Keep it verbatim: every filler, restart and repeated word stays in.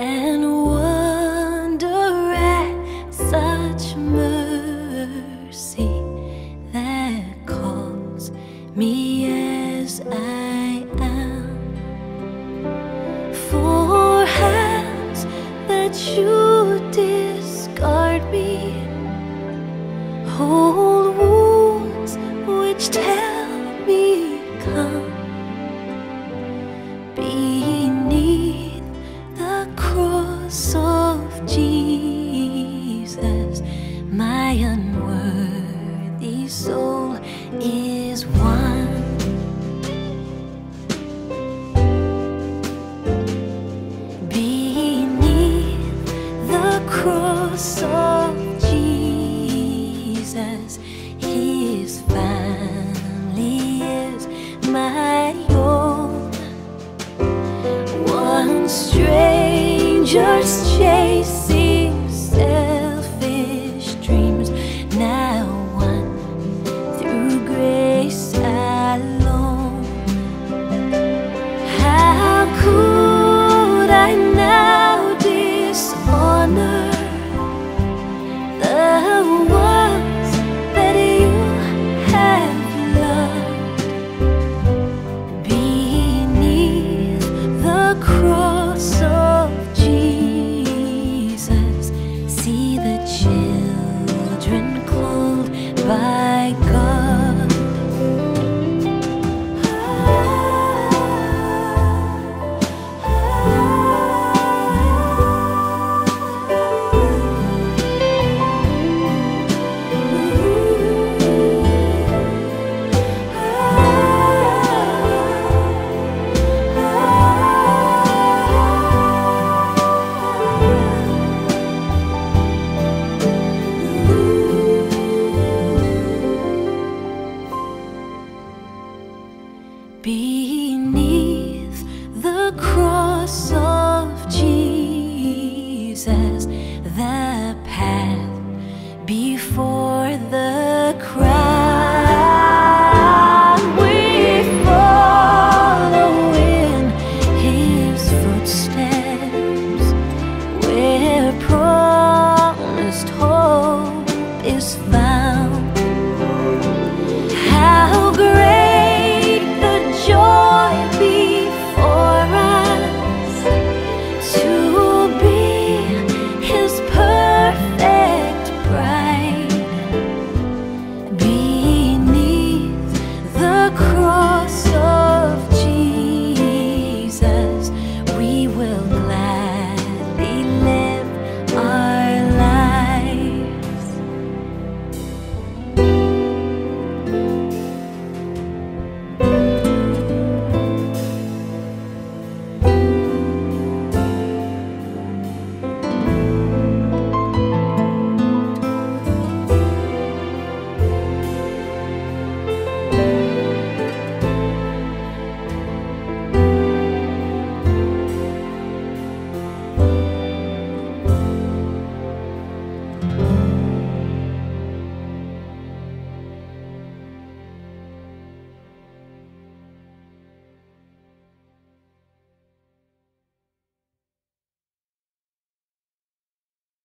and wonder at such mercy that calls me as I am. For hands that you discard me, whole wounds which tell me come beneath the cross of Jesus. My unworthy soul is one. Beneath the cross of Jesus, His family is my own. One stranger's chasing selfish dreams, now one through grace alone. How could I now dishonor the ones that you have loved? Beneath the cross of Jesus, see the children called by God. Beneath the cross of Jesus,